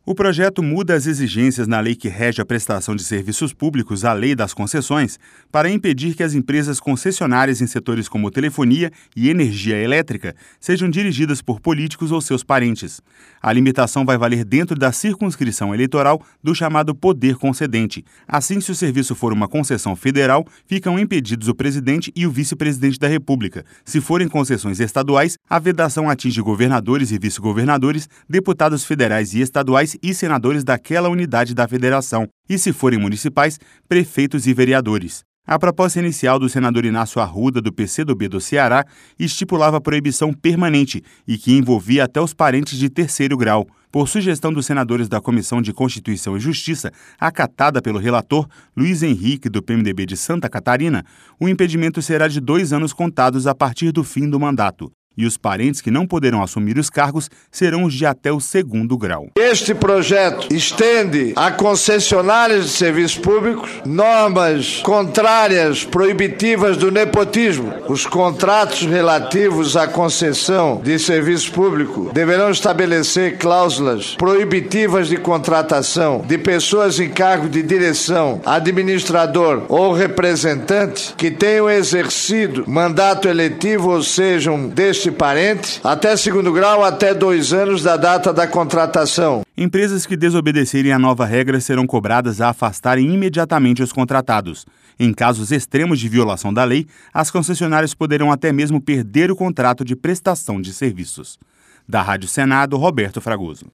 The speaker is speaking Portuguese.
O projeto muda as exigências na lei que rege a prestação de serviços públicos, a Lei das Concessões, para impedir que as empresas concessionárias em setores como telefonia e energia elétrica sejam dirigidas por políticos ou seus parentes. A limitação vai valer dentro da circunscrição eleitoral do chamado poder concedente. Assim, se o serviço for uma concessão federal, ficam impedidos o presidente e o vice-presidente da República. Se forem concessões estaduais, a vedação atinge governadores e vice-governadores, deputados federais e estaduais e senadores daquela unidade da federação, e se forem municipais, prefeitos e vereadores. A proposta inicial do senador Inácio Arruda, do PCdoB do Ceará, estipulava proibição permanente e que envolvia até os parentes de terceiro grau. Por sugestão dos senadores da Comissão de Constituição e Justiça, acatada pelo relator Luiz Henrique, do PMDB de Santa Catarina, o impedimento será de 2 anos contados a partir do fim do mandato. E os parentes que não poderão assumir os cargos serão os de até o 2º grau. Este projeto estende a concessionárias de serviços públicos normas contrárias, proibitivas do nepotismo. Os contratos relativos à concessão de serviço público deverão estabelecer cláusulas proibitivas de contratação de pessoas em cargo de direção, administrador ou representante que tenham exercido mandato eletivo ou sejam deste parente, até 2º grau, até 2 anos da data da contratação. Empresas que desobedecerem à nova regra serão cobradas a afastarem imediatamente os contratados. Em casos extremos de violação da lei, as concessionárias poderão até mesmo perder o contrato de prestação de serviços. Da Rádio Senado, Roberto Fragoso.